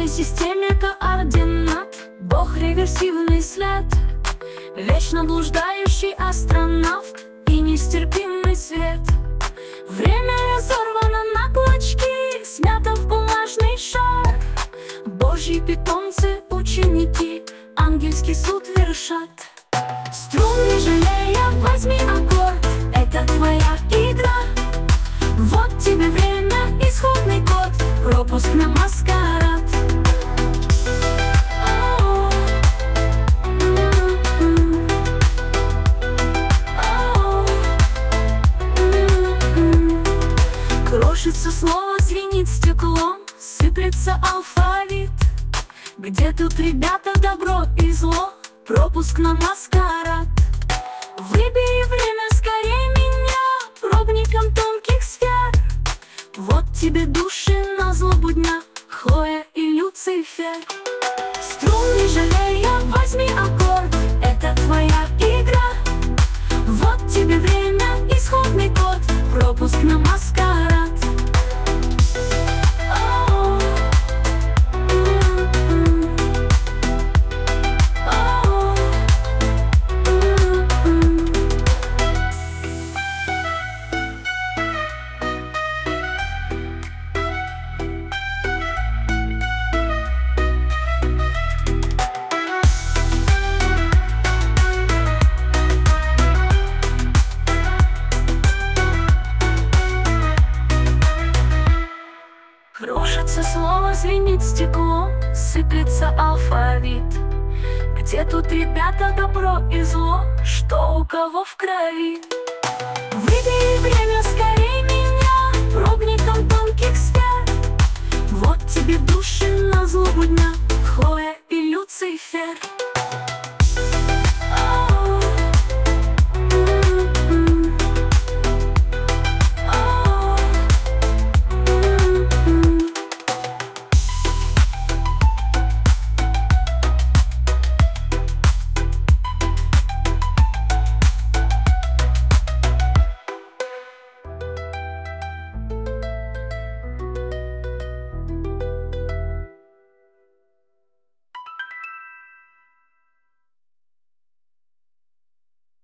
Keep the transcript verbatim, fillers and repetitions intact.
системе координат. Бог реверсивный след, вечно блуждающий астронавт и нестерпимый свет. Время разорвано на клочки, смято в бумажный шар. Божьи питомцы, ученики, ангельский суд вершат. Струн не жалея, возьми аккорд, это твоя игра. Вот тебе время, исходный код, пропуск на маскарад. Крошится слово, звенит стеклом, сыплется алфавит. Где тут, ребята, добро и зло? Пропуск на маскарад. Выбери время, скорее меня, пробником тонких сфер. Вот тебе души на злобу дня, Хлоя и Люцифер. Струн не жалея, возьми аккорд, это твоя игра. Вот тебе время, исходный код, пропуск на маскарад. Кружится слово, звенит стеклом, сыплется алфавит. Где тут, ребята, добро и зло? Что у кого в крови? Выбери время, скорей меня, пробником тонких сфер. Вот тебе души на злобу дня, Хлоя и Люцифер.